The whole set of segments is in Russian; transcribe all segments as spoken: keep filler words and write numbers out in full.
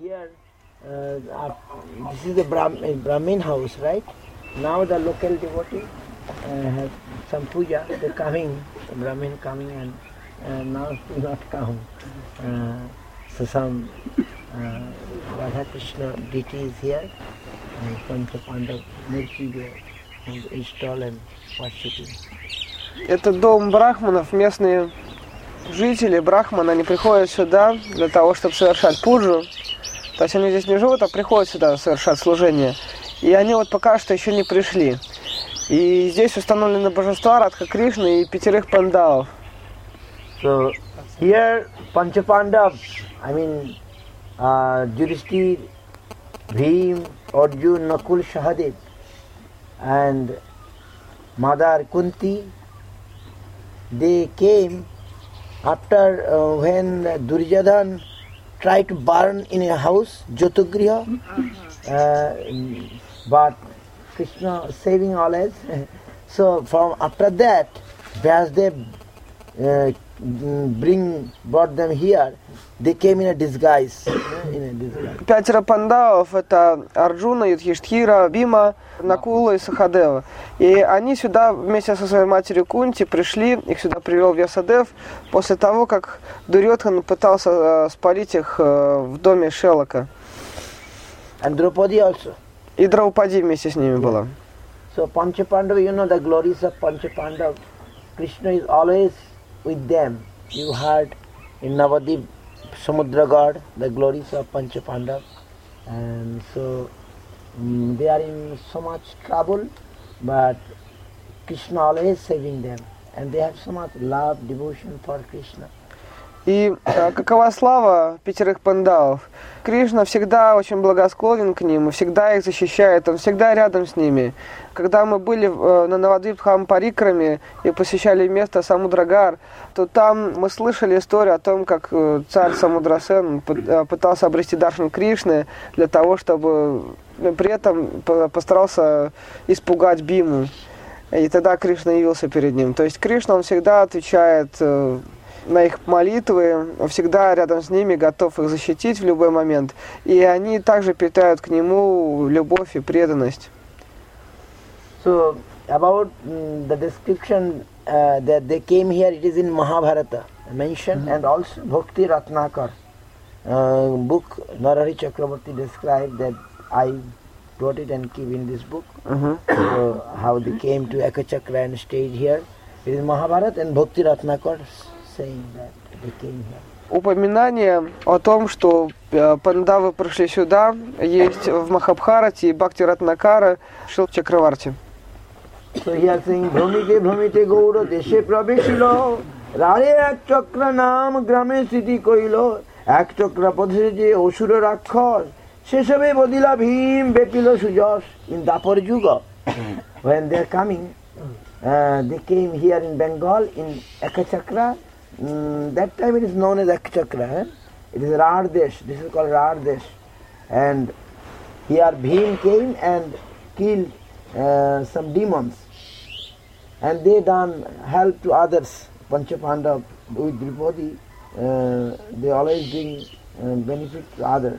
here, uh, this is the Brahm, Brahmin house, right? Now the local devotee uh, have some puja. They're coming, the Brahmin coming, and uh, now do not come. Uh, so some uh, Radha Krishna deity is here, and Pancha Pandav Murti there, and install and worshiping. Это дом брахманов, местные жители, брахманы, они приходят сюда для того, чтобы совершать пуджу. То есть они здесь не живут, а приходят сюда совершать служение. И они вот пока что еще не пришли. И здесь установлены божества Радха Кришны и пятерых пандавов. So here Pancha Pandav, I mean uh, Yudhishthira, Bhim, Arjun, Nakul, Sahadev, and Mother Kunti, they came after uh, when Duryodhana tried to burn in a house, Jyotugriha, uh, but Krishna saving always. So from after that, Vyasdev uh, bring brought them here. They came in a disguise. In a disguise. Пятеро пандавов — это Арджуна, Юдхиштхира, Бима, Накула и Сахадева. И они сюда вместе со своей матерью Кунти пришли, их сюда привел Вьясадев, после того, как Дурьодхан пытался спалить их в доме Шелака. And Draupadi also. И Драупади вместе с ними была. So Pancha Pandava, you know the glories of Pancha Pandava. Krishna is always with them. You heard in Navadip, Samudra God, the glories of Pancha Pandava. And so um, they are in so much trouble, but Krishna always saving them. And they have so much love, devotion for Krishna. И э, какова слава пятерых пандавов? Кришна всегда очень благосклонен к ним, всегда их защищает, он всегда рядом с ними. Когда мы были э, на Навадвипхам Парикраме и посещали место Самудрагар, то там мы слышали историю о том, как э, царь Самудрасен пытался обрести даршан Кришны для того, чтобы при этом постарался испугать Биму. И тогда Кришна явился перед ним. То есть Кришна, он всегда отвечает э, на их молитвы, всегда рядом с ними, готов их защитить в любой момент. И они также питают к нему любовь и преданность. So about um, the description uh, that they came here, it is in Mahabharata mentioned, mm-hmm. and also Bhakti Ratnakar uh, book. Narahari Chakravarti described that I wrote it and keep in this book. Mm-hmm. So how they came to Ekachakra and stayed here. It is Mahabharata and Bhakti Ratnakar saying that they came here. Упоминание о том, что пандавы пришли сюда, есть в Махабхарате и Бхакти Ратнакара Шил Чакраварти. So he is saying, Bhramite Bhramite Gaura Deshe Praveshilo Rare Ek Chakra Nam Grame Siti Koilo Ek Chakra Padhije Osura Rakhar Sheshabe Bodila Bhim Bepilo Sujas in Dapar Yuga. When they are coming, uh, they came here in Bengal in Ekachakra. Mm, that time it is known as Ekachakra. Eh? It is Rardesh. This is called Rardesh. And here Bhim came and killed Uh, some demons, and they done help to others. Pancha Pandava with Draupadi, uh, they always bring uh, benefit to others.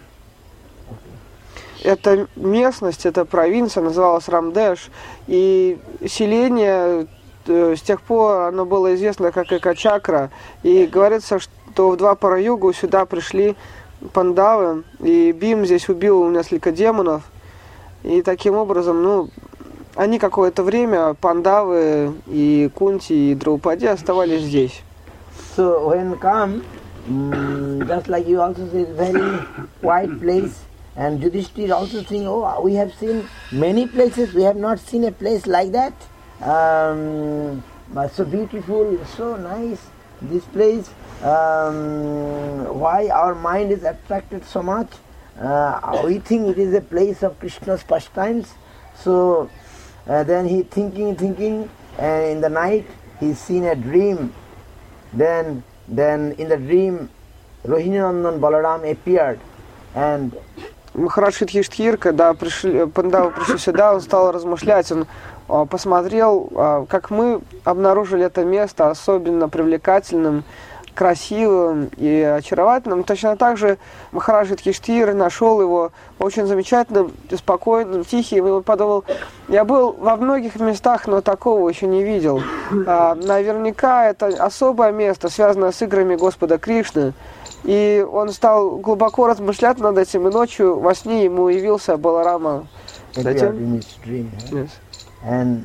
Okay. Эта местность, эта провинция называлась Рамдеш, и селение с тех пор оно было известно как Экачакра, и говорится, что в два пара-югу сюда пришли пандавы, и Бим здесь убил несколько демонов, и таким образом, ну, они какое-то время, пандавы и Кунти и Драупади, оставались здесь. So when come, um, just like you also say, very quiet place, and Yudhishthira also saying, oh, we have seen many places, we have not seen a place like that. Um, but so beautiful, so nice, this place. Um, why our mind is attracted so much? Uh, we think it is a place of Krishna's pastimes. So uh, then he thinking, thinking, and in the night he seen a dream. Then, then in the dream, Rohinandan Balaram appeared, and Махарадж Юдхиштхир, когда пришли, пандавы пришли сюда, он стал размышлять, он посмотрел, как мы обнаружили это место особенно привлекательным, красивым и очаровательным. Точно так же Махарадж Юдхиштхира нашел его очень замечательным, спокойным, тихим. И подумал, я был во многих местах, но такого еще не видел. А, наверняка это особое место, связанное с играми Господа Кришны. И он стал глубоко размышлять над этим, и ночью во сне ему явился Баларама. Yes. And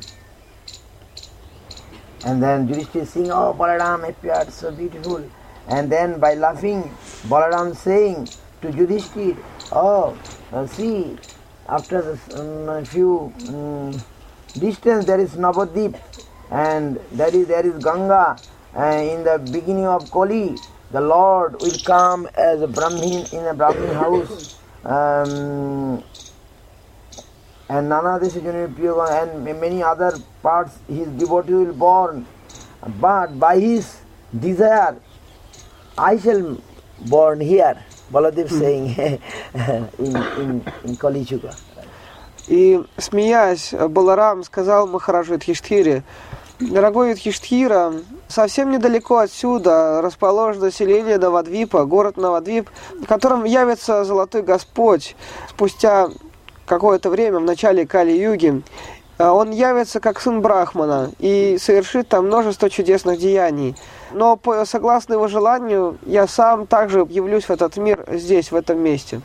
and then Yudhishthira saying, "Oh, Balaram appeared so beautiful." And then by laughing, Balaram saying to Yudhishthira, "Oh, uh, see, after a um, few um, distance there is Navadvip, and there is there is Ganga. And in the beginning of Kali, the Lord will come as a Brahmin in a Brahmin house." Um, And Nana and many other parts his devotee will born. But by his desire, I shall born here. Baladev saying in, in, in Kali Yuga. И, смеясь, Баларам сказал Махараджу Юдхиштхире: «Дорогой Юдхиштхира, совсем недалеко отсюда расположено селение Навадвипа, город Навадвип, в котором явится Золотой Господь спустя какое-то время в начале Кали-юги. Он явится как сын Брахмана и совершит там множество чудесных деяний. Но по, согласно его желанию, я сам также явлюсь в этот мир здесь, в этом месте».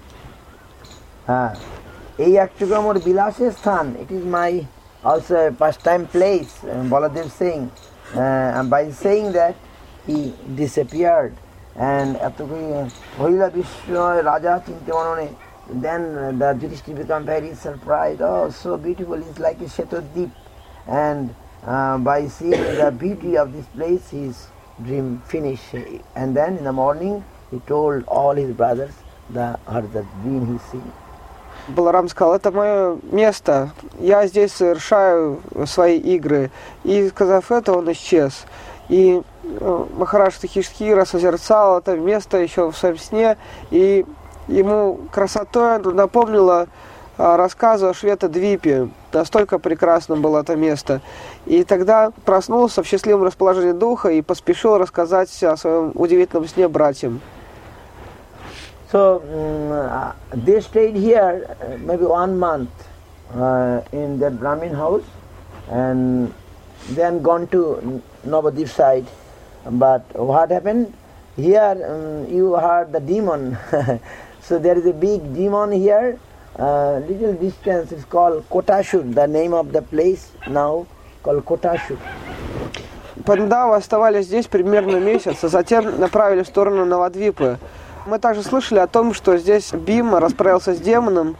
এই একটুকু আমার বিলাসের স্থান, it is my also a pastime place. Baladev saying, uh, and by saying that he disappeared, and এতটুকু হইলা বিশ্ব রাজা চিন্তা মননে. Then the Yudhishthira become very surprised. Oh, so beautiful! It's like a Shetodip. And uh, by seeing the beauty of this place, his dream finished. And then in the morning, he told all his brothers the or the dream he seen. Баларам сказал: «Это мое место, я здесь совершаю свои игры». И, сказав это, он исчез. И Махарадж Юдхиштхира созерцал это место еще в своем сне, и ему красотой напомнило рассказы о Шветадвипе. Настолько прекрасным было это место. И тогда проснулся в счастливом расположении духа и поспешил рассказать о своем удивительном сне братьям. So um, they stayed here uh, maybe one month uh, in that Brahmin house, and then gone to Navadvip side. But what happened? Here um, you heard the demon. So there is a big demon here. Uh, little distance is called Kotashur. The name of the place now called Kotashur. Пандавы оставались здесь примерно месяц, а затем направили в сторону Навадвипы. Мы также слышали о том, что здесь Бима расправился с демоном,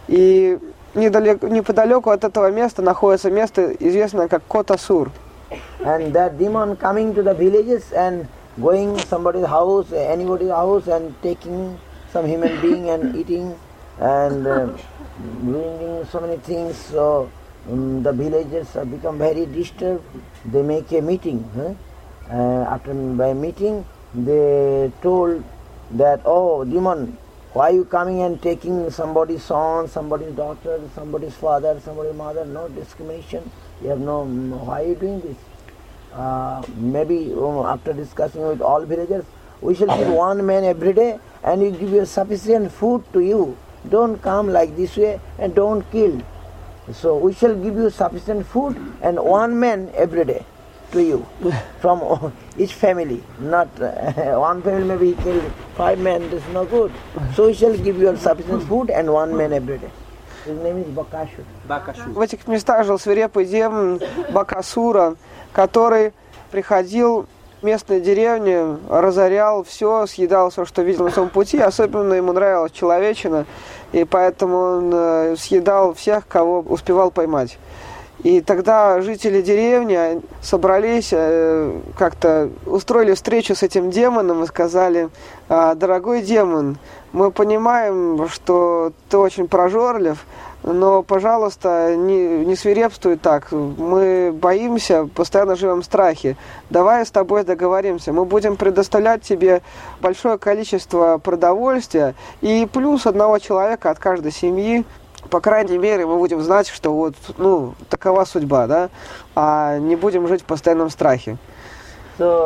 и недалеко, неподалеку от этого места находится место, известное как Котасур. And that demon coming to the villages and going somebody's house, anybody's house, and taking some human being and eating and uh, bringing so many things. So um, the villagers have become very disturbed. They make a meeting. Huh? Uh, after by meeting, they told that, "Oh, demon, why are you coming and taking somebody's son, somebody's daughter, somebody's father, somebody's mother? No discrimination. You have no. Why are you doing this? Uh, maybe um, after discussing with all villagers, we shall give one man every day, and we give you sufficient food to you. Don't come like this way and don't kill. So we shall give you sufficient food and one man every day to you from each family. Not uh, one family maybe he killed five men. That's no good. So we shall give you sufficient food and one man every day." His name is Bakashur. Bakashur. В этих местах жил свирепый демон Бакасура, который приходил в местные деревни, разорял все, съедал все, что видел на своем пути. Особенно ему нравилась человечина, и поэтому он съедал всех, кого успевал поймать. И тогда жители деревни собрались, как-то устроили встречу с этим демоном и сказали: «Дорогой демон, мы понимаем, что ты очень прожорлив, но, пожалуйста, не, не свирепствуй так. Мы боимся, постоянно живем в страхе. Давай с тобой договоримся. Мы будем предоставлять тебе большое количество продовольствия и плюс одного человека от каждой семьи. По крайней мере, мы будем знать, что вот, ну, такова судьба, да, а не будем жить в постоянном страхе». So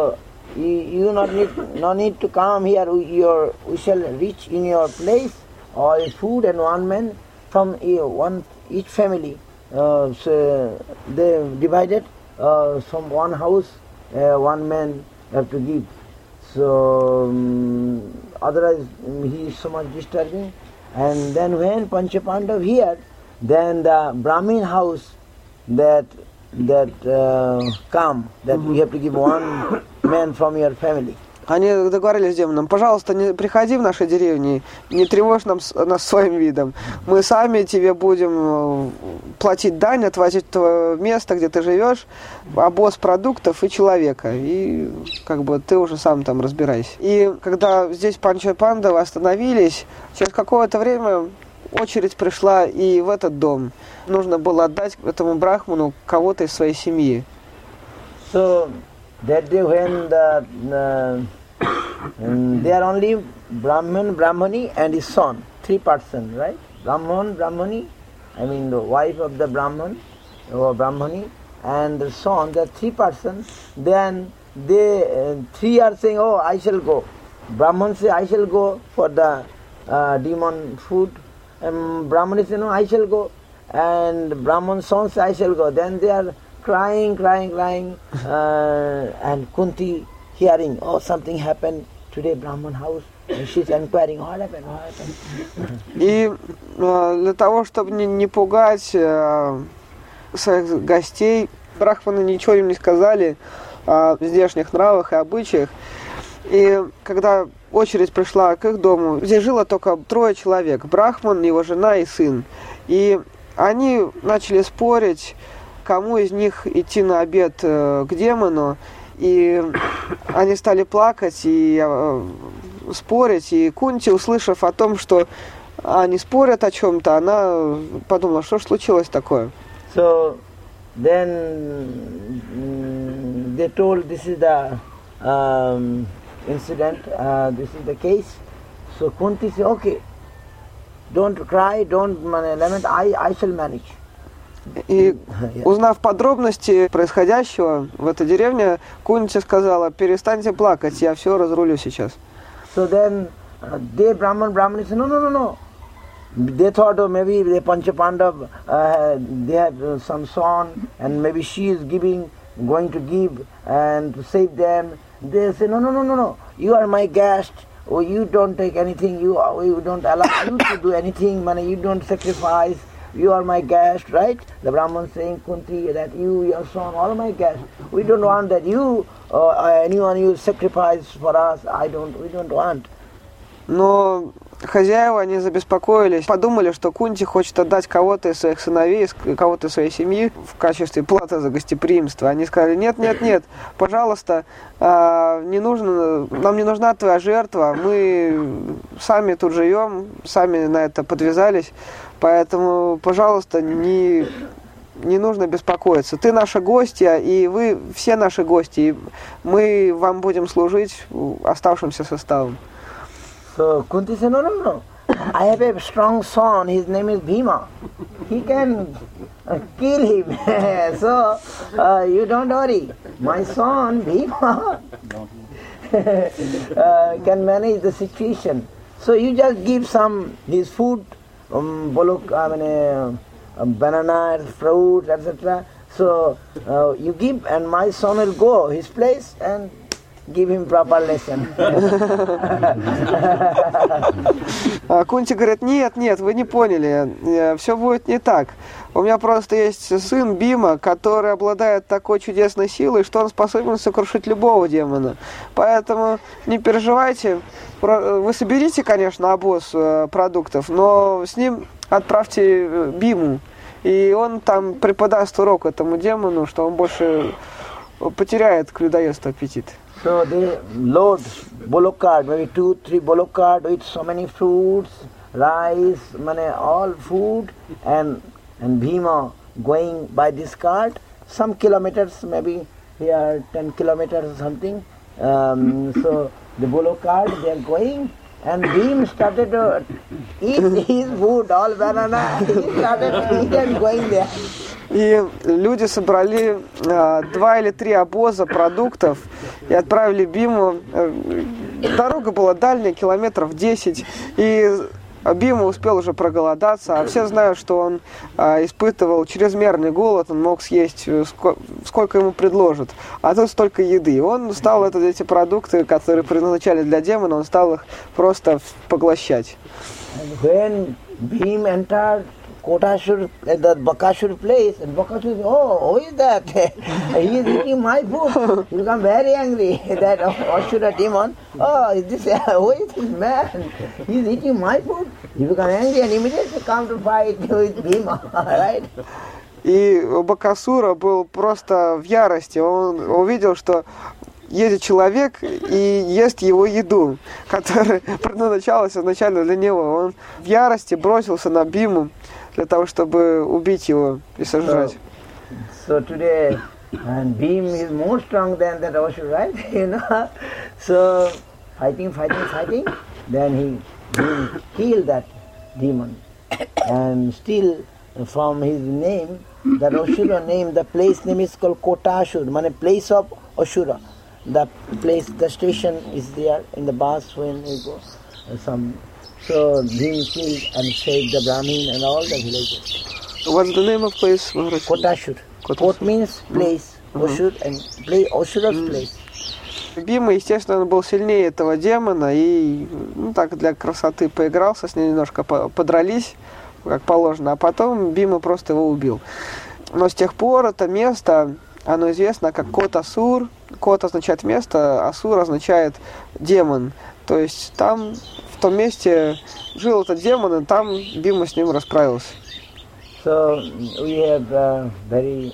you, you not need, no need to come here. We, your, we shall reach in your place all food and one man from uh, one each family. Uh, so they divided uh, from one house, uh, one man have to give. So um, otherwise he is so much disturbing. And then when Panchapandav here, then the Brahmin house that that uh, come, that mm-hmm. you have to give one man from your family. Они договорились с демоном: пожалуйста, не приходи в наши деревни, не тревожь нам, нас своим видом. Мы сами тебе будем платить дань, отвозить в твое место, где ты живешь, обоз продуктов и человека. И как бы ты уже сам там разбирайся. И когда здесь Панчапандавы остановились, через какое-то время очередь пришла и в этот дом. Нужно было отдать этому брахману кого-то из своей семьи. So, that day when the, uh, um, they are only Brahman, Brahmani and his son, three persons, right? Brahman, Brahmani, I mean the wife of the Brahman or Brahmani, and the son, the three persons. Then they uh, three are saying, oh, I shall go. Brahman say, I shall go for the uh, demon food. And Brahmani say, no, I shall go. And Brahman's son say, I shall go. Then they are crying, crying, crying, uh, and Kunti hearing, oh, something happened today, Brahman house, and she's inquiring, what happened, what happened. И для того, чтобы не, не пугать своих гостей, брахманы ничего им не сказали о здешних нравах и обычаях. И когда очередь пришла к их дому, здесь жило только трое человек: брахман, его жена и сын. И они начали спорить, кому из них идти на обед э, к демону, и они стали плакать и э, спорить, и Кунти, услышав о том, что они спорят о чем-то, она подумала, что ж случилось такое. So then they told, this is the um, incident, uh, this is the case. So Kunti said, okay, don't cry, don't lament, I, I shall manage. И узнав подробности происходящего в этой деревне, Кунти сказала: перестаньте плакать, я все разрулю сейчас. So then uh, they Brahman Brahmani said, no, no, no, no. They thought, oh, maybe the Panchapandav, uh, they have uh, some son, and maybe she is giving, going to give and to save them. They say, no, no, no, no, no. You are my guest. Oh, you don't take anything. You, you don't allow you to do anything. Money, you don't sacrifice. You are my guest, right? The Brahman saying, Kunti, that you, your son, all my guests. We don't want that you, uh, anyone you sacrifice for us. I don't, we don't want. Но хозяева, они забеспокоились, подумали, что Кунти хочет отдать кого-то из своих сыновей, кого-то из своей семьи в качестве платы за гостеприимство. Они сказали: нет, нет, нет, пожалуйста, не нужно, нам не нужна твоя жертва, мы сами тут живем, сами на это подвязались, поэтому, пожалуйста, не, не нужно беспокоиться. Ты наша гостья, и вы все наши гости, и мы вам будем служить оставшимся составом. So Kunti said, no, no, no. I have a strong son. His name is Bhima. He can uh, kill him. So uh, you don't worry. My son Bhima uh, can manage the situation. So you just give some his food, um, bolok, I mean, uh, uh, banana, fruit, et cetera. So uh, you give, and my son will go his place and give him proper lesson. Кунти говорит: нет, нет, вы не поняли, все будет не так. У меня просто есть сын Бима, который обладает такой чудесной силой, что он способен сокрушить любого демона. Поэтому не переживайте, вы соберите, конечно, обоз продуктов, но с ним отправьте Биму, и он там преподаст урок этому демону, что он больше потеряет к людоедству аппетит. So they load bullock cart, maybe two, three bullock cart with so many fruits, rice, money, all food, and and Bhima going by this cart some kilometers, maybe here ten kilometers or something. Um, so the bullock cart they are going, and Bhima started to eat his food, all banana. He started to eat and going there. И люди собрали а, два или три обоза продуктов и отправили Биму. Дорога была дальняя, километров десять, и Бима успел уже проголодаться, а все знают, что он а, испытывал чрезмерный голод, он мог съесть ско- сколько ему предложат, а тут столько еды. Он стал это, эти продукты, которые предназначали для демона, он стал их просто поглощать. When Bhim entered Kotasur, the Bakasur place, and Bakasur said, oh, who is that? He is eating my food. He become very angry, that Asura demon. Oh, is this, who is this man? He is eating my food. He become angry and immediately come to fight with Bhima, right? И Бакасура был просто в ярости. Он увидел, что едет человек и ест его еду, которая предназначалась изначально для него. Он в ярости бросился на Биму для того, чтобы убить его и сожрать. So, so today, and Bhim is more strong than that Asura, right? You know. So fighting, fighting, fighting. Then he Bhim killed that demon, and still from his name, that Asura name, the place name is called Kotasur, means place of Asura. The place, the station is there in the bus when we go. Uh, some so Bhim killed and saved the Brahmin and all the villages. What's the name of place? Kotashur. Kot means place, mm-hmm. Asur, and play, Asura's mm-hmm. place. Бима, естественно, он был сильнее этого демона и, ну, так для красоты поигрался с ним, немножко подрались, как положено, а потом Бима просто его убил. Но с тех пор это место, оно известно как Кот-Асур. Кот означает место, Асур означает демон. То есть там, в том месте, жил этот демон, и там Бима с ним расправился. So we have uh, very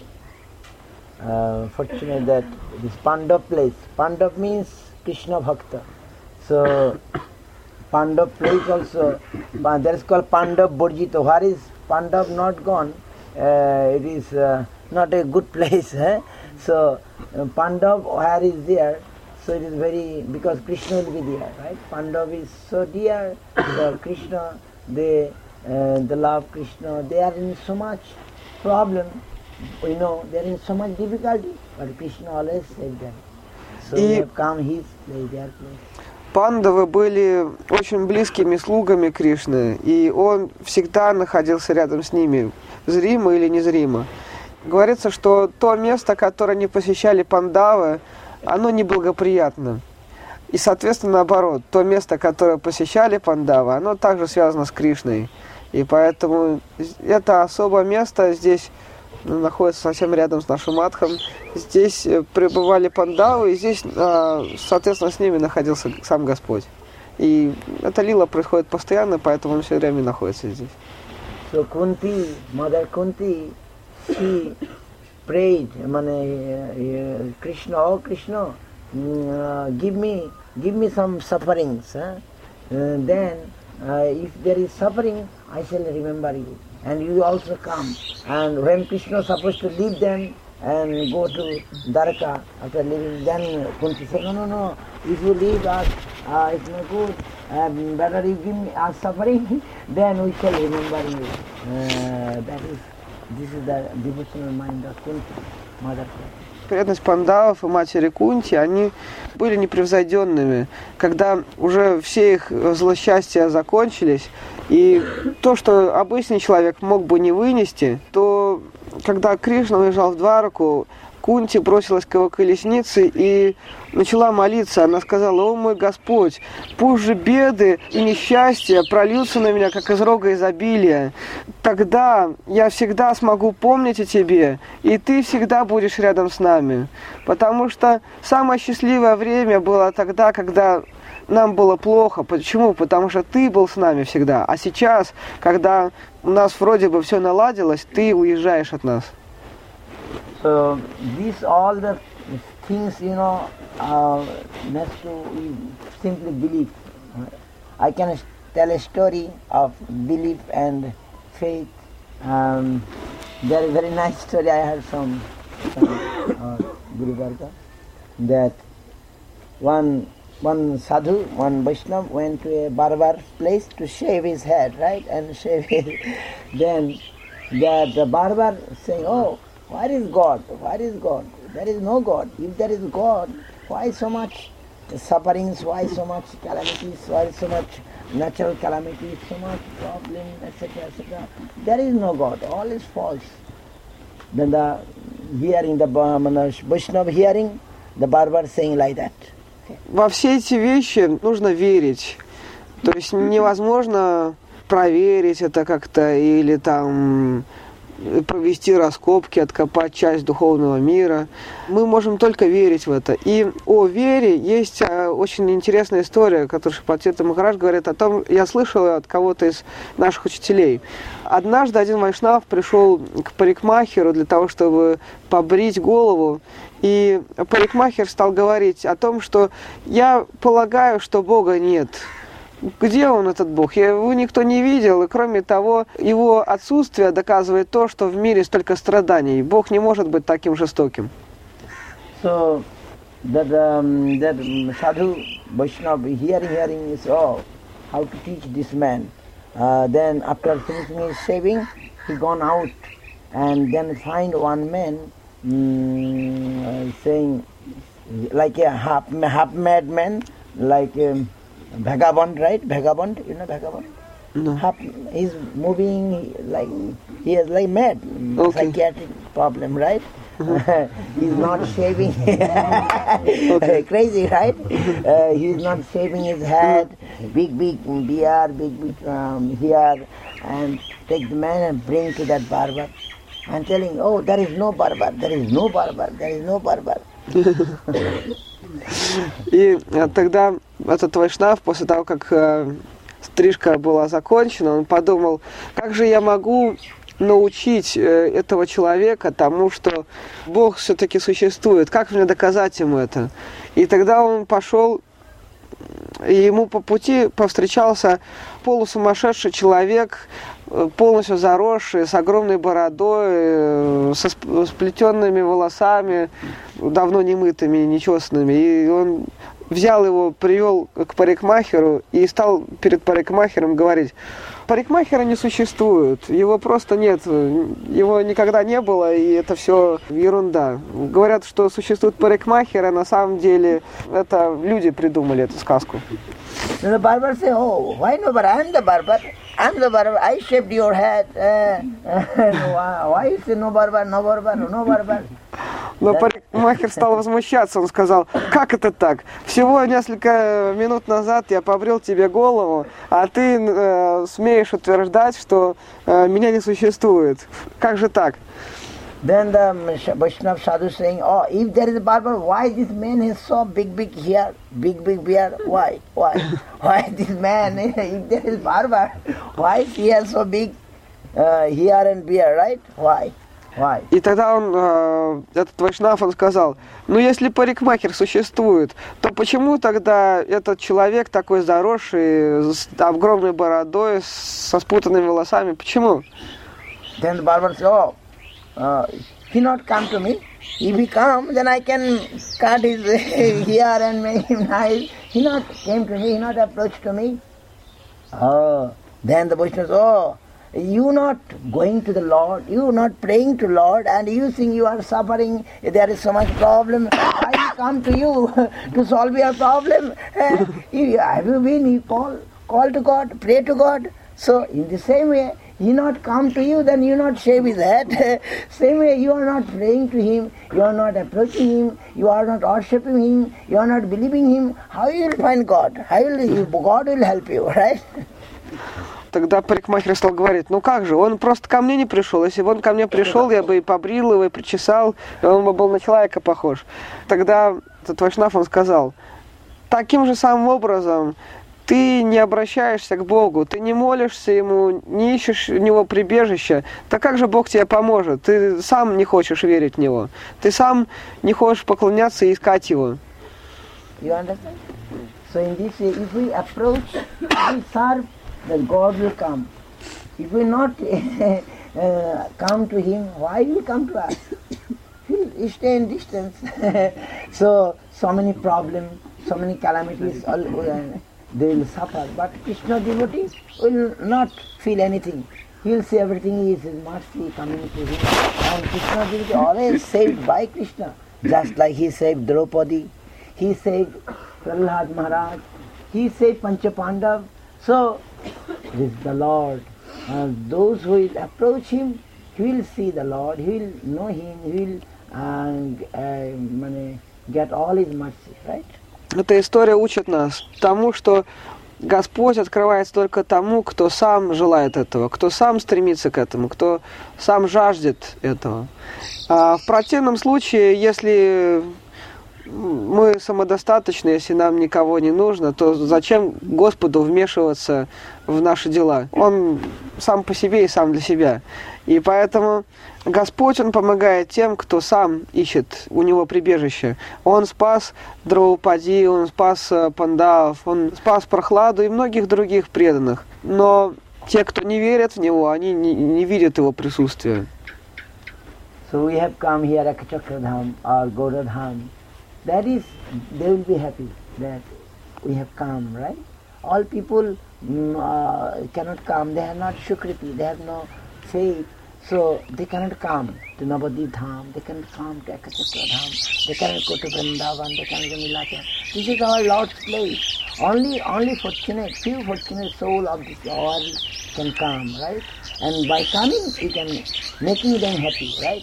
uh, fortunate that this Pandav place. Pandav means Krishna Bhakta. So Pandav place also, there is called Pandav Borjito. Where is Pandav not gone? Uh, it is uh, not a good place. Eh? So uh, Pandav where is there? So it is very, because Krishna will be there, right? Pandav is so dear to Krishna. They uh, they love Krishna. They are in so much problem. You know, they are in so much difficulty, but Krishna always saved them. So we have come his place, their place. Пандавы были очень близкими слугами Кришны, и он всегда находился рядом с ними, зримо или незримо. Говорится, что то место, которое не посещали пандавы, оно неблагоприятно. И, соответственно, наоборот, то место, которое посещали пандавы, оно также связано с Кришной. И поэтому это особое место здесь находится совсем рядом с нашим Мадхом. Здесь пребывали пандавы, и здесь, соответственно, с ними находился сам Господь. И эта лила происходит постоянно, поэтому он все время находится здесь. So Kunti, Mother Kunti, she prayed, uh, Krishna, oh Krishna, uh, give me, give me some sufferings. Huh? Uh, then, uh, if there is suffering, I shall remember you. And you also come. And when Krishna is supposed to leave them and go to Dwarka, after leaving, then Kunti said, no, no, no, if you leave us, uh, it's not good. Um, better you give me us suffering, then we shall remember you. Uh, that is, this is the devotional mind of Kunti, Mother. Преданность пандавов и матери Кунти, они были непревзойденными. Когда уже все их злосчастья закончились, и то, что обычный человек мог бы не вынести, то когда Кришна уезжал в Двараку, Кунти бросилась к его колеснице и начала молиться. Она сказала: «О мой Господь, пусть же беды и несчастья прольются на меня, как из рога изобилия. Тогда я всегда смогу помнить о Тебе, и Ты всегда будешь рядом с нами». Потому что самое счастливое время было тогда, когда нам было плохо. Почему? Потому что Ты был с нами всегда. А сейчас, когда у нас вроде бы все наладилось, Ты уезжаешь от нас. So these all the things, you know, uh, next to simply belief. I can tell a story of belief and faith. Um, there is a very nice story I heard from, from uh, Guru Varga, that one one sadhu, one Vaishnava went to a barber place to shave his head, right, and shave his. Then that the barbar saying, oh, where is God? Where is God? There is no God. If there is God, why so much sufferings, why so much calamities, why so much natural calamities, so much problem, et cetera, et cetera. There is no God. All is false. Then the hearing, the Vaishnava hearing, the barbar saying like that. Во все эти вещи нужно верить. То есть невозможно проверить это как-то или там провести раскопки, откопать часть духовного мира. Мы можем только верить в это. И о вере есть очень интересная история, которую Шрипати Махарадж говорит о том, я слышал от кого-то из наших учителей. Однажды один вайшнав пришел к парикмахеру для того, чтобы побрить голову, и парикмахер стал говорить о том, что я полагаю, что Бога нет. Где он, этот Бог? Его никто не видел, и кроме того, его отсутствие доказывает то, что в мире столько страданий. Бог не может быть таким жестоким. So, that, um, that sadhu, Vaishnava, hearing, hearing is, oh, how to teach this man. Uh, then after finishing his shaving, he gone out and then find one man um, uh, saying, like a half, half mad man, like um, vagabond, right? Vagabond, you know vagabond? No. Half, he's moving like, he is like mad, Okay. psychiatric problem, right? Uh-huh. He's not shaving, Okay. crazy, right? Uh, he's not shaving his head, big, big beard, big, big um, hair, and take the man and bring to that barber, and telling, oh, there is no barber, there is no barber, there is no barber. И тогда этот вайшнав, после того, как э, стрижка была закончена, он подумал, как же я могу научить э, этого человека тому, что Бог все-таки существует, как мне доказать ему это? И тогда он пошел, и ему по пути повстречался полусумасшедший человек, полностью заросший, с огромной бородой, со сплетенными волосами, давно не мытыми, нечесанными. И он взял его, привел к парикмахеру и стал перед парикмахером говорить: парикмахера не существует, его просто нет, его никогда не было, и это все ерунда. Говорят, что существует парикмахер, а на самом деле это люди придумали эту сказку. So the barber say, oh, why no barber? I'm the barber. I'm the barber. I shaved your head. Uh, uh, why you say no barber, no barber, no barber? Но парикмахер стал возмущаться, он сказал: как это так? Всего несколько минут назад я побрил тебе голову, а ты э, смеешь утверждать, что э, меня не существует. Как же так? Then the Vaishnava sadhu saying, oh, if there is a barber, why this man has so big, big hair, big, big beard? Why? Why? Why this man, if there is barber, why he has so big uh, hair and beard, right? Why? Why? И тогда он, э, этот вайшнав, он сказал: ну если парикмахер существует, то почему тогда этот человек такой заросший, с огромной бородой, со спутанными волосами, почему? Then the barber said, oh, uh, he not come to me. If he come, then I can cut his hair and make him nice. He not came to me, he not approached to me. Oh, then the Vaishnava said, oh, you not going to the Lord, you not praying to Lord, and you think you are suffering, there is so much problem. I come to you to solve your problem. Have you been, you call, call to God, pray to God. So in the same way, he not come to you, then you not shave his head. Same way, you are not praying to him, you are not approaching him, you are not worshipping him, you are not believing him. How you will find God? How will you, God will help you, right? Тогда парикмахер стал говорить: ну как же, он просто ко мне не пришел. Если бы он ко мне пришел, я бы и побрил его, и причесал, и он бы был на человека похож. Тогда этот вайшнав, он сказал: таким же самым образом ты не обращаешься к Богу, ты не молишься Ему, не ищешь у Него прибежища, так как же Бог тебе поможет? Ты сам не хочешь верить в Него, ты сам не хочешь поклоняться и искать Его. You understand? So in this way, if we approach, if we serve, then God will come. If we not uh, come to Him, why will come to us? He'll stay in distance. so, so many problems, so many calamities, all, uh, they will suffer. But Krishna devotee will not feel anything. he'll say everything is his mercy coming to him. And Krishna will be always saved by Krishna. Just like he saved Draupadi, he saved Prahlad Maharaj, he saved Panchapandav. So, this is the Lord. Uh, those who will approach him, he will see the Lord, he will know him, he will uh, uh, get all his mercy, right? Эта история учит нас тому, что Господь открывается только тому, кто сам желает этого, кто сам стремится к этому, кто сам жаждет этого. А в противном случае, если мы самодостаточны, если нам никого не нужно, то зачем Господу вмешиваться в наши дела? Он сам по себе и сам для себя. И поэтому Господь, Он помогает тем, кто сам ищет у Него прибежище. Он спас Драупади, Он спас Пандав, Он спас Прохладу и многих других преданных. Но те, кто не верят в Него, они не, не видят Его присутствия. So we have come here at Chakradham or Gauradham. That is, they will be happy that we have come, right? All people mm, uh, cannot come, they have not Shukriti, they have no faith, so they cannot come to Navadip Dham, they cannot come to Ekachakradham, they cannot go to Vrindavan, they cannot go to Nilachal. This is our Lord's place. Only, only fortunate, few fortunate soul of this world can come, right? And by coming, we can making them happy, right?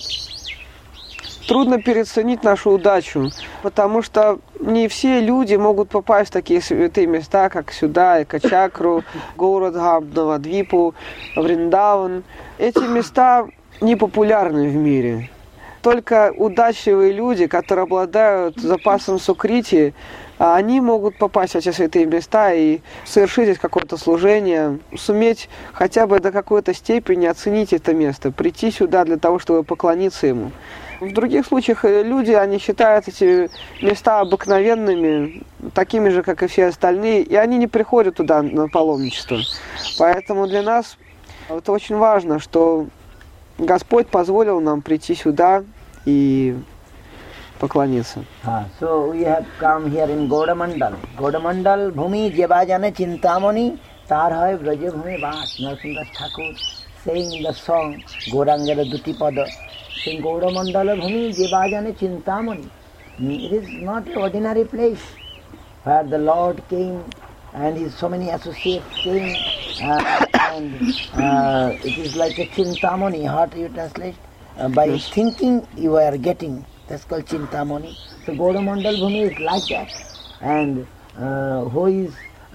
Трудно переоценить нашу удачу, потому что не все люди могут попасть в такие святые места, как сюда, Экачакру, Гаурадхам, Навадвипу, Вриндаван. Эти места не популярны в мире. Только удачливые люди, которые обладают запасом сукрити, они могут попасть в эти святые места и совершить здесь какое-то служение, суметь хотя бы до какой-то степени оценить это место, прийти сюда для того, чтобы поклониться ему. В других случаях люди, они считают эти места обыкновенными, такими же, как и все остальные, и они не приходят туда на паломничество. Поэтому для нас это очень важно, что Господь позволил нам прийти сюда и поклониться. Ah, so we have come here in Gaudamandal. Gaudamandal bhumi jeba jane chintamani tar hoy braje bhumi baas. Narsimha Thakur saying in the song Gaurangara Duti Pada. In Gaudamandala bhumi jeba jane chintamani. It is not an ordinary place where the Lord came and his so many associates came uh, and uh, it is like a chintamani. How do you translate? Uh, by yes. Thinking you are getting. That's called Chintamani. So Gaudamandal Bhumi is like that. And uh, who is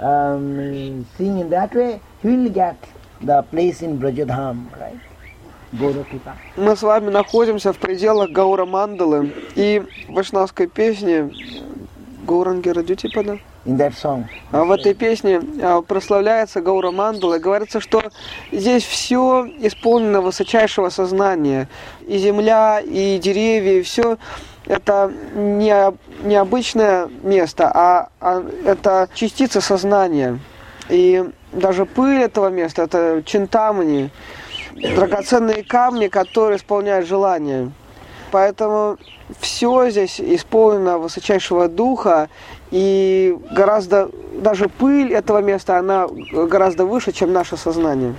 um, seeing in that way, he will get the place in Brajadham, right? Gaudakripa. Мы с вами находимся в пределах Гаурамандалы, и в вайшнавской песне Gaurangara Duti Pada. In that song. А в этой песне прославляется Гаурамандала, и говорится, что здесь все исполнено высочайшего сознания. И земля, и деревья, и все это не необычное место, а, а это частица сознания. И даже пыль этого места, это чинтамани, драгоценные камни, которые исполняют желания. Поэтому все здесь исполнено высочайшего духа, и гораздо, даже пыль этого места, она гораздо выше, чем наше сознание.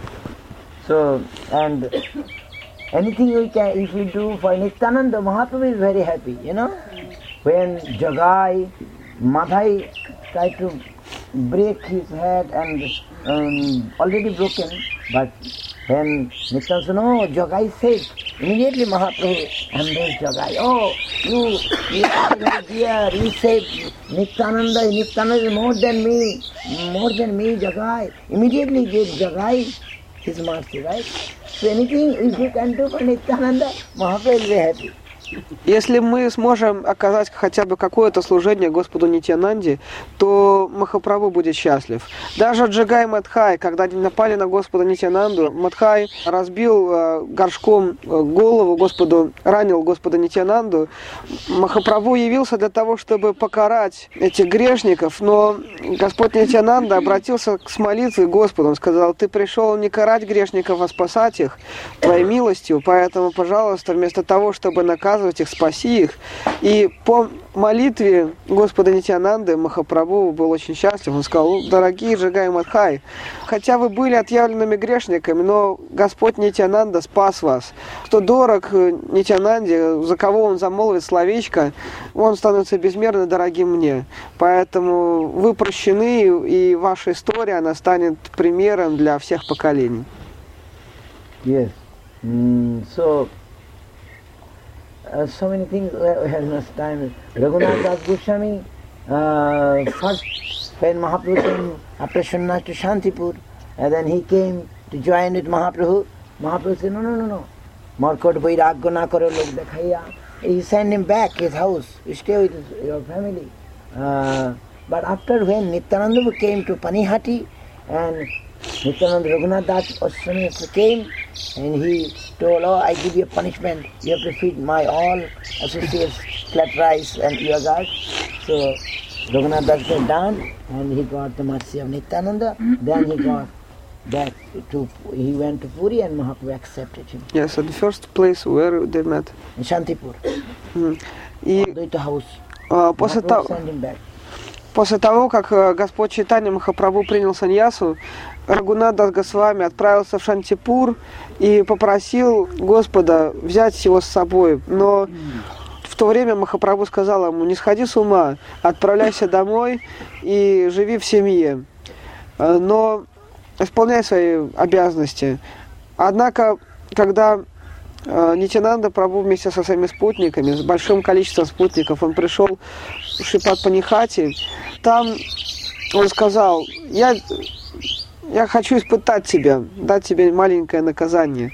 So, and anything we can, if we do for Nityananda, Mahaprabhu is very happy, you know. When Jagai, Madhai tried to break his head and um, already broken, but when Nityananda said, no, Jagai said, immediately Mahaprabhu embraced Jagai. Oh, you, you are very dear, you saved Nityananda, Nityananda is more than me, more than me, Jagai. Immediately gave Jagai his mercy, right? So anything if you can do for Nityananda, Mahaprabhu will be happy. Если мы сможем оказать хотя бы какое-то служение Господу Нитьянанде, то Махапрабху будет счастлив. Даже Джагай Мадхай, когда они напали на Господа Нитьянанду, Мадхай разбил э, горшком голову Господу, ранил Господа Нитьянанду. Махапрабху явился для того, чтобы покарать этих грешников, но Господь Нитьянанда обратился с молитвой к Господу. Он сказал: ты пришел не карать грешников, а спасать их Твоей милостью, поэтому, пожалуйста, вместо того, чтобы наказывать наказывать их, спаси их. И по молитве Господа Нитьянанды Махапрабху был очень счастлив. Он сказал: дорогие Джагай Мадхай, хотя вы были отъявленными грешниками, но Господь Нитьянанда спас вас. Кто дорог Нитьянанде, за кого он замолвит словечко, он становится безмерно дорогим мне. Поэтому вы прощены, и ваша история, она станет примером для всех поколений. Yes. Mm, so, uh, so many things we have no time. Raghunath Das Goswami, uh, first when Mahaprabhu came after Sannyas to Shantipur, and then he came to join with Mahaprabhu, Mahaprabhu said, no, no, no, no. Markot Vairagya na karo log dekhaiya. He sent him back his house, stay with his, your family. Uh, but after when Nityananda came to Panihati, and Nityananda Raghunath Das Goswami came, and he told, oh, I give you a punishment. You have to feed my all associates flat rice and yogurt. So Raghunath Das went down, and he got the mercy of Nityananda. Then he got back to, he went to Puri, and Mahaprabhu accepted him. Yes, at the first place where they met. In Shantipur. Mm. И Advaita house. uh, после, того, sent him back. после того, как uh, Господь Чайтанья Махапрабху принял саньясу, Рагунат Дас Госвами отправился в Шантипур и попросил Господа взять его с собой. Но в то время Махапрабху сказал ему: не сходи с ума, отправляйся домой и живи в семье, но исполняй свои обязанности. Однако, когда Нитьянанда Прабху вместе со своими спутниками, с большим количеством спутников, он пришел в Шрипад Панихати, там он сказал: я... Я хочу испытать тебя, дать тебе маленькое наказание.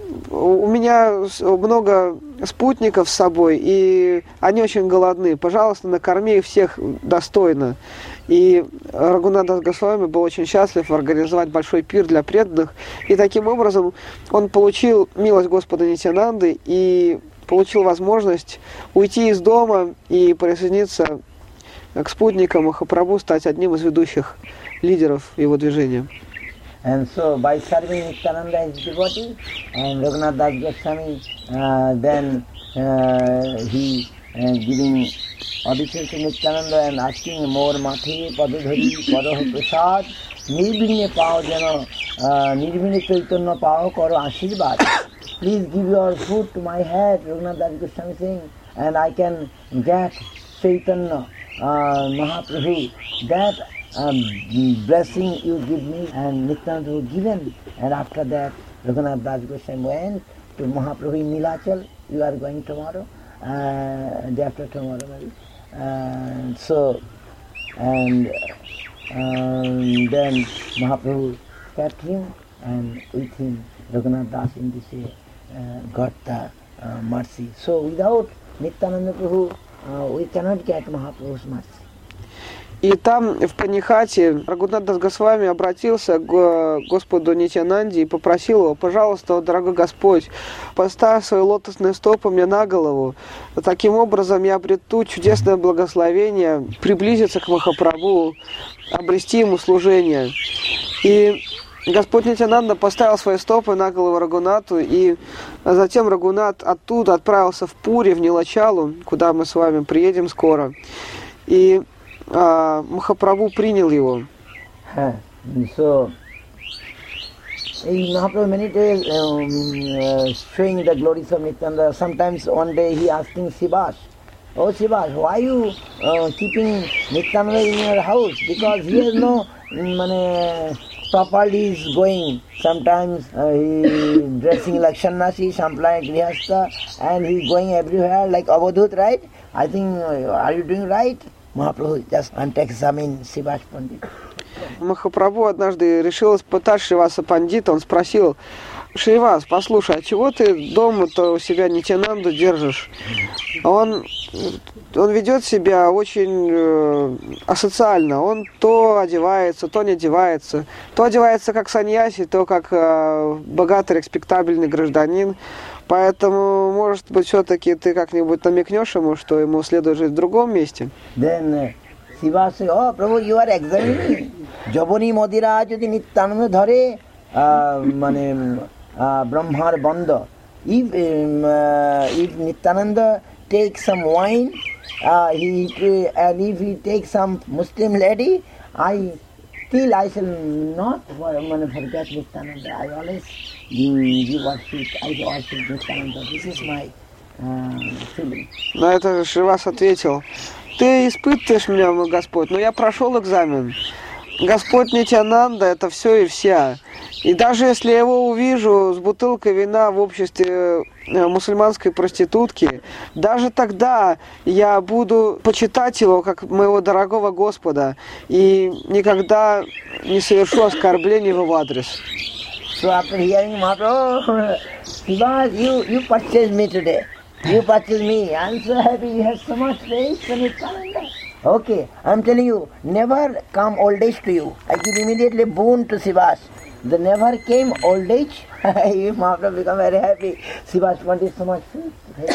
У меня много спутников с собой, и они очень голодны. Пожалуйста, накорми их всех достойно. И Рагунат Дас Госвами был очень счастлив организовать большой пир для преданных. И таким образом он получил милость Господа Нитьянанды и получил возможность уйти из дома и присоединиться к спутникам Махапрабху, стать одним из ведущих лидеров его движения. And so by serving Nityananda as devotee, and Raghunath Das Goswami, uh, then uh, he uh, giving audition to Nityananda and asking more Mathe, Padadhari, Padaho Prasad, Nirbhine Pao Jano, Nirbhine Chaitanya Pao Karo Ashirvad. Please give your food to my head, Raghunath Das Goswami saying, and I can get Chaitanya uh, Mahaprabhu. That Um, blessing you give me, and Nityananda was given. And after that, Raghunath Das Goswami went to Mahaprabhu in Nilachal. You are going tomorrow, uh, day after tomorrow maybe. Uh, so, and um, then Mahaprabhu kept him, and with him Raghunath Das in this way uh, got the uh, mercy. So without Nityananda Prabhu, uh, we cannot get Mahaprabhu's mercy. И там, в Панихате, Рагунат Дас Госвами обратился к Господу Нитьянанде и попросил его: пожалуйста, дорогой Господь, поставь свои лотосные стопы мне на голову. Таким образом я обрету чудесное благословение, приблизиться к Махапрабху, обрести ему служение. И Господь Нитьянанда поставил свои стопы на голову Рагунату, и затем Рагунат оттуда отправился в Пури, в Нилачалу, куда мы с вами приедем скоро. И Uh, Махапрабху принял его. So, Mahaprabhu many days um, uh, showing the glories of Nityananda. Sometimes one day he asking Sivas, oh Sivas, why you uh, keeping Nityananda in your house? Because he has no um, properly is going. Sometimes uh, he dressing like Sannasi, sometimes like Grihastha, and he going everywhere like Avadhut, right? I think, uh, are you doing right? Mahaprabhu just went to examine Sivas Pandit. Махапрабху однажды решил испытать Шриваса Пандита. Он спросил: Шривас, послушай, а чего ты дома-то у себя Нитьянанду держишь? Он, он ведет себя очень э, асоциально. Он то одевается, то не одевается. То одевается как саньяси, то как э, богатый, респектабельный гражданин. Поэтому, может быть, все-таки ты как-нибудь намекнешь ему, что ему следует жить в другом месте? Then Shiva said, oh, Prabhu, you are examining. Jaboni modira jodi Nityananda dhare, mane Brahmar banda. if um, uh, if Nityananda takes some wine, uh, he and if he takes some Muslim lady, I still I shall not forget Nityananda. I always give worship. I worship Nityananda. This is my uh, feeling. На это Шривас ответил: ты испытываешь меня, мой Господь, но я прошел экзамен. Господь Нитьянанда — это все и вся. И даже если я его увижу с бутылкой вина в обществе мусульманской проститутки, даже тогда я буду почитать его как моего дорогого Господа и никогда не совершу оскорблений в его адрес. So after hearing Mahaprabhu, Sivas, you, you purchased me today. You purchased me. I'm so happy you have so much faith in Nityananda. Okay, I'm telling you, never come old age to you. I give immediately boon to Sivas. The never came old age. Mahaprabhu become very happy. Sivas wanted so much faith.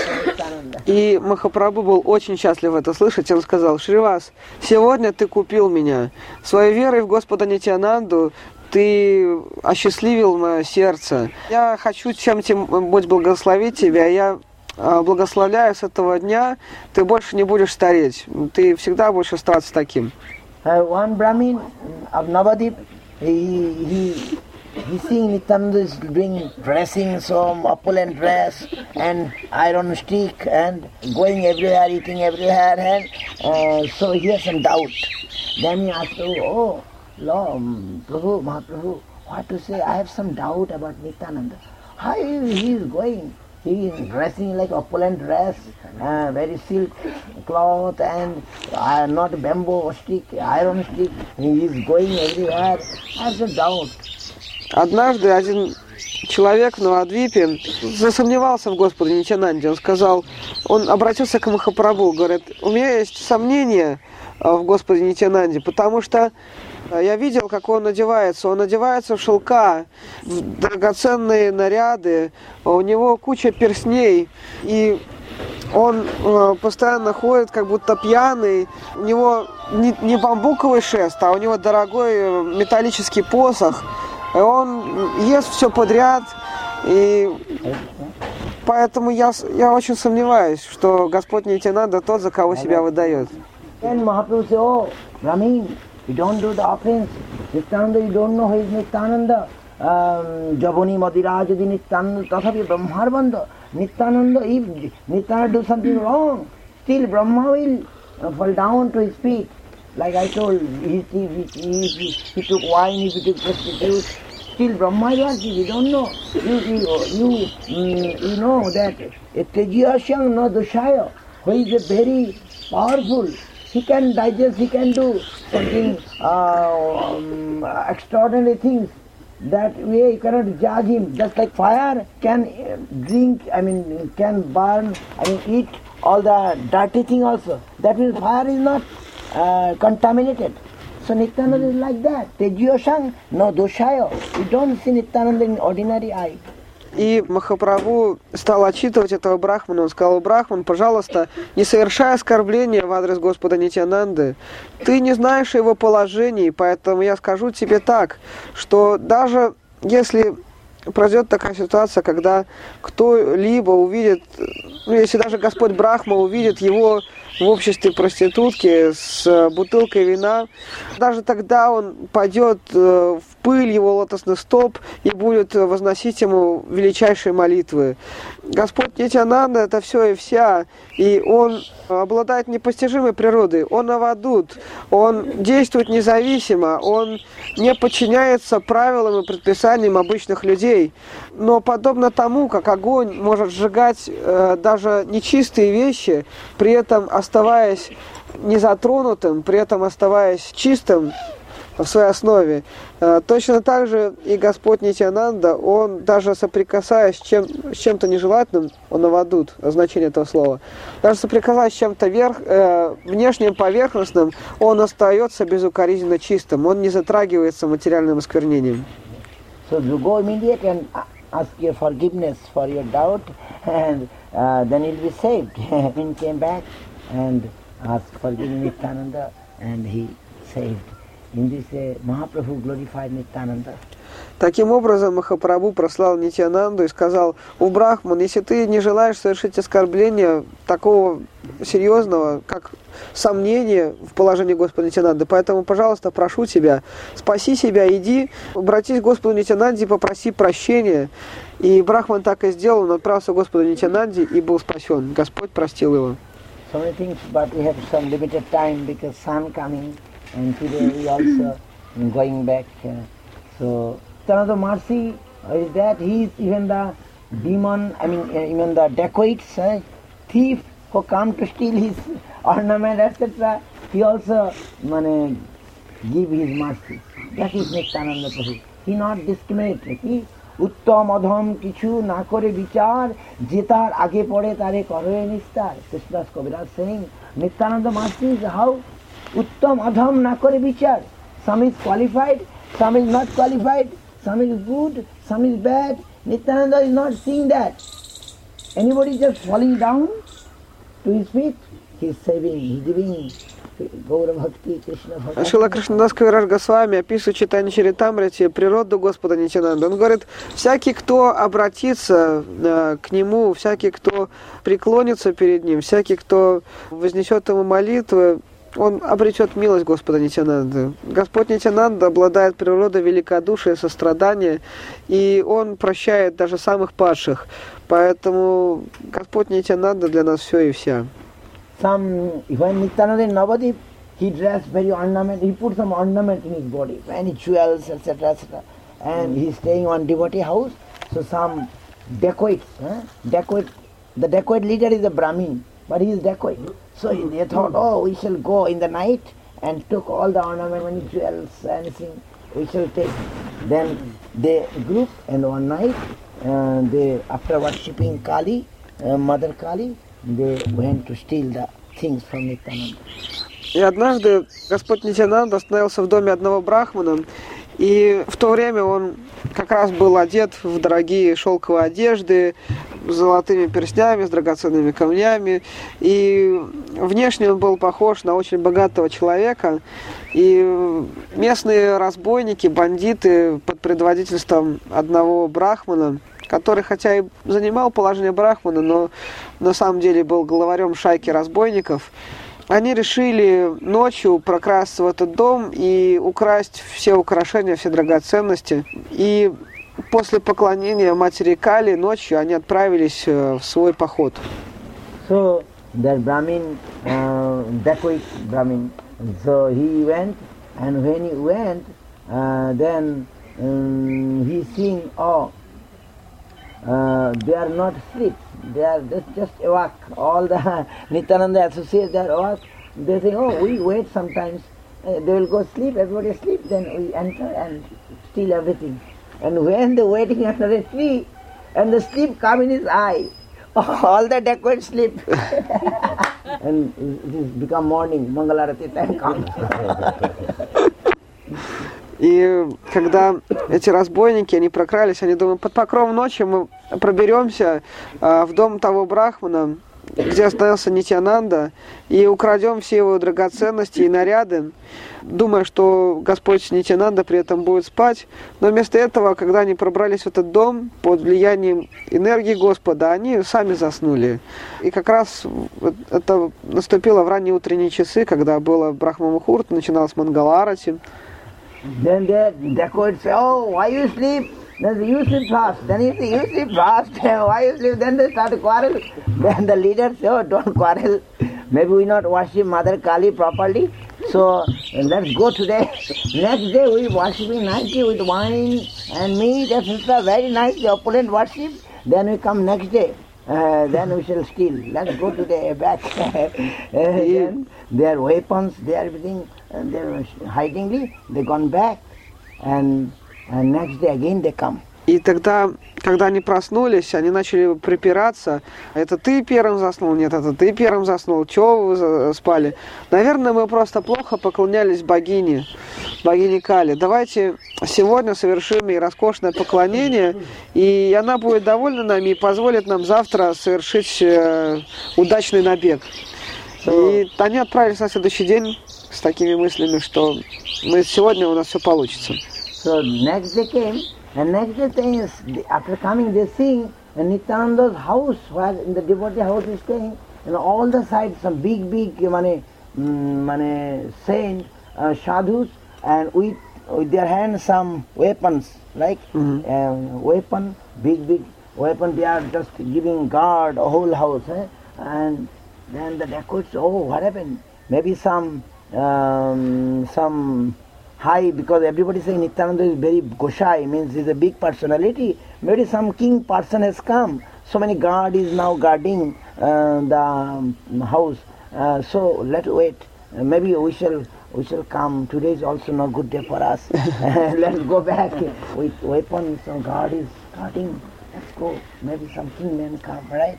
И Махапрабху был очень счастлив это слышать. Он сказал: Шривас, сегодня ты купил меня. Своей верой в Господа Нитьянанду ты осчастливил мое сердце. Я хочу чем-нибудь благословить тебя. Я благословляю с этого дня, ты больше не будешь стареть. Ты всегда будешь оставаться таким. One Brahmin of Navadip, he, he, he seeing Nityananda is doing dressing, so opulent dress and iron stick and going everywhere, eating everywhere, and uh, so he has some doubt. Then he asked, oh, Lord, Prabhu, Mahaprabhu, what to say? I have some doubt about Nityananda. How he is going? He is dressing like opulent dress, uh, very silk cloth and uh, not bamboo stick, iron stick. He is going everywhere. I have some doubt. Однажды один человек в Навадвипе засомневался в Господе Нитьянанде. Он сказал, он обратился к Махапрабху, говорит: у меня есть сомнения в Господе Нитьянанде, потому что я видел, как он одевается. Он одевается в шелка, в драгоценные наряды, у него куча перстней, и он э, постоянно ходит, как будто пьяный. У него не, не бамбуковый шест, а у него дорогой металлический посох. И он ест все подряд, и поэтому я, я очень сомневаюсь, что Господь Нитьянанда тот, за кого себя выдает. You don't do the offense. Nityananda, you don't know who is Nityananda. Jaboni Madirajadi Nityananda, Tathapi Brahmarbandha. Nityananda, if Nityananda do something wrong, still Brahma will uh, fall down to his feet. Like I told, he, he, he, he, he took wine, if he took prostitutes, still Brahma is working. You don't know. You, you, you, mm, you know that Tejiyashang no Doshaya, who is a very powerful. He can digest, he can do something uh, um, extraordinary things. That way you cannot judge him. Just like fire can drink, I mean, can burn, I mean, eat all the dirty thing also. That means fire is not uh, contaminated. So Nityananda is like that. Tejiyashang no doshaya. You don't see Nityananda in ordinary eye. И Махапрабху стал отчитывать этого брахмана. Он сказал: Брахман, пожалуйста, не совершай оскорбления в адрес Господа Нитьянанды. Ты не знаешь его положений, поэтому я скажу тебе так, что даже если произойдет такая ситуация, когда кто-либо увидит, ну, если даже Господь Брахма увидит его в обществе проститутки с бутылкой вина, даже тогда он пойдет в пыль его лотосных стоп и будет возносить ему величайшие молитвы. Господь Нитьянанда — это все и вся, и он обладает непостижимой природой. Он авадут, он действует независимо, он не подчиняется правилам и предписаниям обычных людей. Но подобно тому, как огонь может сжигать э, даже нечистые вещи, при этом оставаясь незатронутым, при этом оставаясь чистым в своей основе, э, точно так же и Господь Нитьянанда, он даже соприкасаясь с, чем, с чем-то нежелательным, он авадут, значение этого слова, даже соприкасаясь с чем-то верх, э, внешним поверхностным, он остается безукоризненно чистым, он не затрагивается материальным осквернением. So you go immediately and ask your forgiveness for your doubt, and uh, then you'll be saved. He came back and asked forgiveness Nityananda, and he saved. In this uh, Mahaprabhu glorified Nityananda. Таким образом, Махапрабху прослал Нитьянанду и сказал: «О Брахман, если ты не желаешь совершить оскорбление такого серьезного, как сомнение в положении Господа Нитьянанды, поэтому, пожалуйста, прошу тебя, спаси себя, иди, обратись к Господу Нитьянанде и попроси прощения». И Брахман так и сделал, он отправился к Господу Нитьянанде и был спасен. Господь простил его. So many things, but we have some limited time because sun coming, and today we also going back. Uh, so another mercy is that he is even the demon, I mean uh, even the dacoits, uh, thief who come to steal his ornament, et cetera. He also mane, give his mercy. That is Nityananda Prabhu. He not discriminate. He উত্তম অধম কিছু না করে বিচার যে তার আগে পড়ে তারে করে নিস্তার। কৃষ্ণদাস কবিরাজ saying Nityananda mercy is how উত্তম অধম না করে বিচার. Some is qualified, some is not qualified, some is good, some is bad. Nityananda is not seeing that. Anybody just falling down to his feet, he is saving, he is giving Гаура Бхакти, Кришна Бхакти. Шрила Кришнадас Кавираж Госвами описывает читание Чаритамрити природу Господа Нитьянанды. Он говорит, всякий, кто обратится э, к Нему, всякий, кто преклонится перед Ним, всякий, кто вознесет Ему молитвы, он обретет милость Господа Нитьянанды. Господь Нитьянанда обладает природой великодушия, сострадания, и Он прощает даже самых падших. Поэтому Господь Нитьянанда для нас все и вся. Some, when Nityananda in Navadip, he dressed very ornament, he put some ornament in his body, many jewels, et cetera, et cetera. And he is staying on devotee house, so some dacoits, huh? dacoit, the dacoit leader is a Brahmin, but he is dacoit. So they thought, oh, we shall go in the night and took all the ornament, many jewels, anything, we shall take. Then they group and one night, uh, they, after worshipping Kali, uh, Mother Kali, they went to steal the things from Nityananda. И однажды Господь Нитьянанда остановился в доме одного брахмана, и в то время он как раз был одет в дорогие шелковые одежды, с золотыми перстнями, с драгоценными камнями, и внешне он был похож на очень богатого человека, и местные разбойники, бандиты под предводительством одного брахмана, который хотя и занимал положение брахмана, но на самом деле был главарем шайки разбойников, они решили ночью прокрасться в этот дом и украсть все украшения, все драгоценности. И после поклонения матери Кали ночью они отправились в свой поход. So that Brahmin, uh, dacoit Brahmin, so he went, and when he went, uh, then um, he seeing, oh, Uh, they are not asleep, they are just, just awake. All the Nityananda associates, they are awake. They say, oh, we wait sometimes. Uh, they will go sleep, everybody asleep, then we enter and steal everything. And when they waiting under a tree, and the sleep come in his eye, all the dacoits sleep. And it is become morning, Mangalarati time comes. И когда эти разбойники, они прокрались, они думают, под покровом ночи мы проберемся а, в дом того брахмана, где остановился Нитьянанда, и украдем все его драгоценности и наряды, думая, что Господь Нитьянанда при этом будет спать. Но вместо этого, когда они пробрались в этот дом под влиянием энергии Господа, они сами заснули. И как раз это наступило в ранние утренние часы, когда было Брахма-мухурт, начиналась Мангала-арати. Then the dacoits say, oh, why you sleep? Then say, you sleep fast. Then you say, you sleep fast. Why you sleep? Then they start to quarrel. Then the leader say, oh, don't quarrel. Maybe we not worship Mother Kali properly. So let's go today. Next day we worshiping nicely with wine and meat, et cetera. Very nice, the opulent worship. Then we come next day. Uh, then we shall steal. Let's go today back. Then their weapons, their everything, and they were hidingly, they gone back, and, and next day again they come. И тогда, когда они проснулись, они начали припираться. Это ты первым заснул? Нет, это ты первым заснул. Чего вы спали? Наверное, мы просто плохо поклонялись богине, богине Кали. Давайте сегодня совершим ей роскошное поклонение, и она будет довольна нами и позволит нам завтра совершить э, удачный набег. И они отправились на следующий день с такими мыслями, что мы сегодня у нас все получится. So next day came, And next day, they, after coming, they see Nityananda's house, where in the devotee house is staying, and all the sides, some big, big, mane, mane, saints, uh, sadhus, and with, with their hands some weapons, like mm-hmm. um, weapon, big, big weapon, they are just giving guard a whole house. Eh? And then the decorates, oh, what happened? Maybe some, um, some high, because everybody saying Nityananda is very Goshai, means he's a big personality. Maybe some king person has come. So many guard is now guarding uh, the um, house. Uh, so let's wait. Uh, maybe we shall we shall come. Today is also not good day for us. Let's go back with weapons. Some guard is guarding. Let's go. Maybe some king men come, right?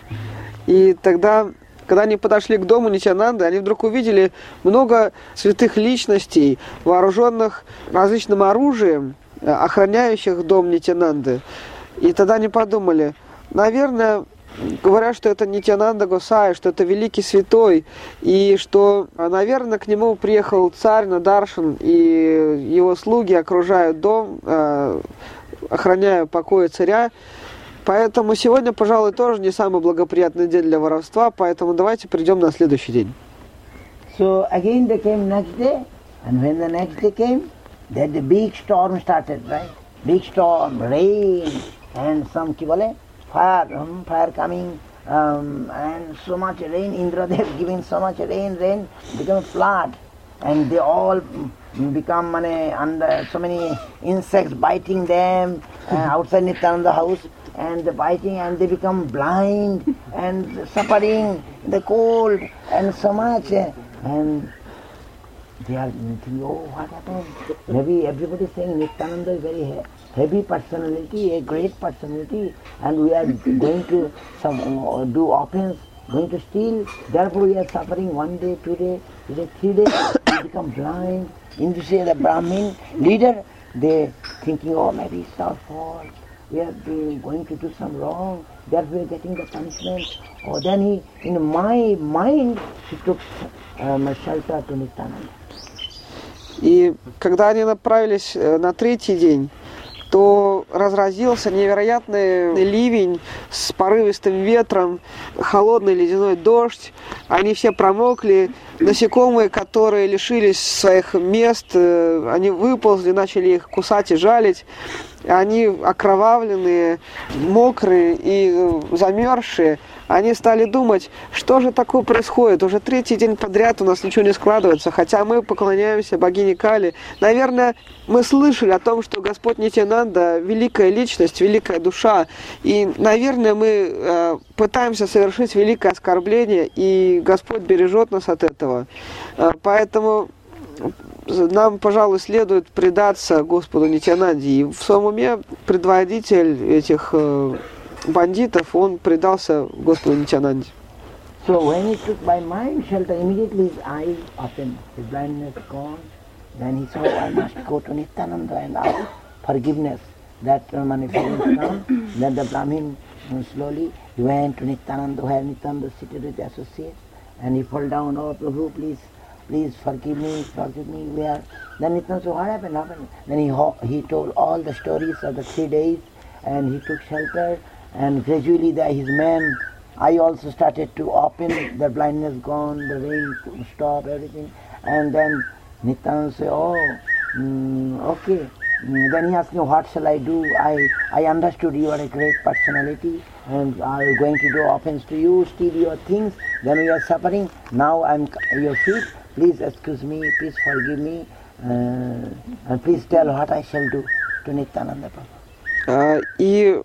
И тогда, когда они подошли к дому Нитянанды, они вдруг увидели много святых личностей, вооруженных различным оружием, охраняющих дом Нитянанды. И тогда они подумали, наверное, говорят, что это Нитянанда Госай, что это великий святой, и что, наверное, к нему приехал царь на даршан, и его слуги окружают дом, охраняя покои царя. Поэтому сегодня, пожалуй, тоже не самый благоприятный день для воровства, поэтому давайте придем на следующий день. So again they came next day, and when the next day came, then the big storm started, right? Big storm, rain, and some kibale, fire, um, fire coming, um, and so much rain. Indra they have given so much rain, rain become flood, and they all become mane, under so many insects biting them uh, outside Nityananda house. And the biting, and they become blind and suffering in the cold and so much. And they are thinking, oh, what happened? Maybe everybody is saying Nityananda is very heavy personality, a great personality, and we are going to some uh, do offense, going to steal. Therefore we are suffering one day, two days, three days, we become blind. In this way, the Brahmin leader, they thinking, oh, maybe it's our fault. We are going to do some wrong, therefore we are getting the punishment. Or then he, in my mind, he took um, shelter to Nityananda. И когда они направились на третий день, то разразился невероятный ливень с порывистым ветром, холодный ледяной дождь. Они все промокли. Насекомые, которые лишились своих мест, они выползли, начали их кусать и жалить. Они окровавленные, мокрые и замерзшие. Они стали думать, что же такое происходит. Уже третий день подряд у нас ничего не складывается, хотя мы поклоняемся богине Кали. Наверное, мы слышали о том, что Господь Нитянанда – великая личность, великая душа. И, наверное, мы э, пытаемся совершить великое оскорбление, и Господь бережет нас от этого. Э, поэтому нам, пожалуй, следует предаться Господу Нитянанде. И в своем уме предводитель этих э, бандитов, он предался Господу Нитянанде. So when he took my mind shelter, immediately his eyes opened, his blindness gone. Then he saw, I must go to Nityananda and ask forgiveness. That uh, manifestation come. Then the Brahmin uh, slowly he went to Nityananda, where Nityananda seated with the associates, and he fell down, oh Prabhu, please, please forgive me, forgive me. Where? Then Nityananda said, what happened? What happened? Then he he told all the stories of the three days, and he took shelter. And gradually the, his men, I also started to open, the blindness gone, the rain stopped, everything. And then Nityananda said, oh, mm, okay. Mm, then he asked me, what shall I do? I, I understood you are a great personality, and I am going to do offense to you, steal your things. Then we are suffering. Now I am at your feet. Please excuse me, please forgive me, uh, and please tell what I shall do to Nityananda Prabhu. И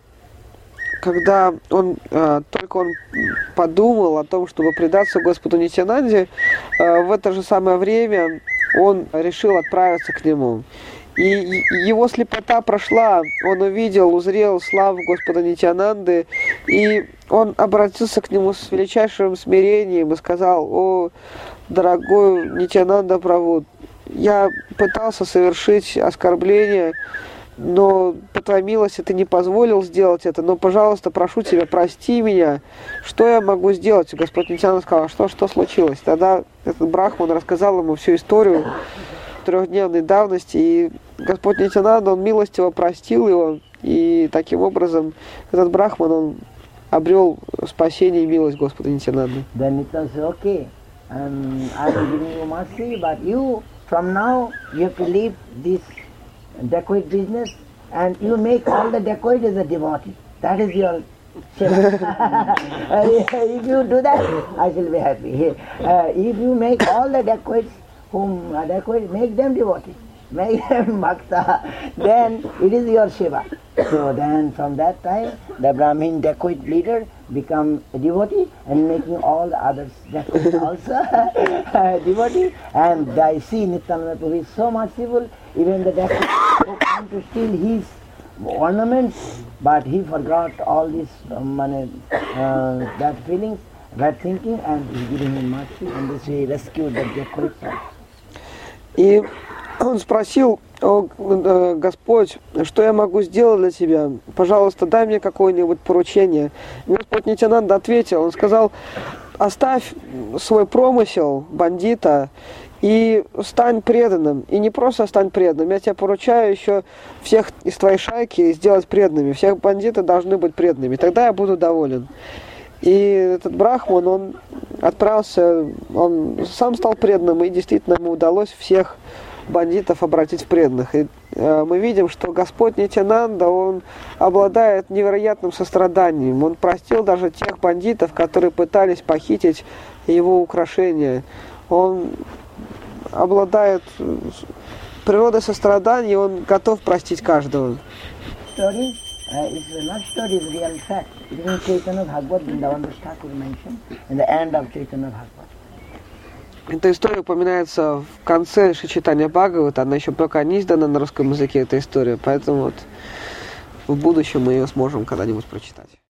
когда он, только он подумал о том, чтобы предаться Господу Нитянанде, в это же самое время он решил отправиться к нему. И его слепота прошла, он увидел, узрел славу Господа Нитянанды, и он обратился к нему с величайшим смирением и сказал: «О, дорогой Нитянанда Прабху, я пытался совершить оскорбление, но по твоей милости ты не позволил сделать это, но, пожалуйста, прошу тебя, прости меня, что я могу сделать?» Господь Нитянанда сказал: что, что случилось? Тогда этот брахман рассказал ему всю историю трехдневной давности, и Господь Нитянанда, он милостиво простил его, и таким образом этот брахман, он обрел спасение и милость Господа Нитянанды. Then Nityananda said, okay, um, I am giving you mercy, but you, from now, you have to leave this dacoit business, and you make all the dacoit as a devotee. That is your seva. If you do that, I shall be happy. Uh, if you make all the dacoits whom are dacoit, make them devotees, make them bhakta, then it is your seva. So then from that time, the Brahmin dacoit leader become a devotee and making all the others dacoit also devotee. And I see Nityananda Prabhu is so merciful, even the dacoit who come to steal his ornaments, but he forgot all this um, uh, that feelings, that thinking, and he giving him mercy, and this way he rescued the dacoits. И он спросил: о, Господь, что я могу сделать для тебя? Пожалуйста, дай мне какое-нибудь поручение. И Господь Нитянанда ответил, он сказал: оставь свой промысел бандита и стань преданным. И не просто стань преданным, я тебе поручаю еще всех из твоей шайки сделать преданными. Всех бандитов должны быть преданными. Тогда я буду доволен. И этот брахман, он отправился, он сам стал преданным, и действительно ему удалось всех бандитов обратить в преданных. И э, мы видим, что Господь Нитянанда, он обладает невероятным состраданием. Он простил даже тех бандитов, которые пытались похитить его украшения. Он обладает природой сострадания, он готов простить каждого. Story uh, is not story, it's real fact. It is in Chaitanya Bhagavad, Vrindavan Thakur mentioned in the end of Chaitanya Bhagavad. Эта история упоминается в конце Шри-Чайтанья Бхагавата, она еще пока не издана на русском языке, эта история, поэтому вот в будущем мы ее сможем когда-нибудь прочитать.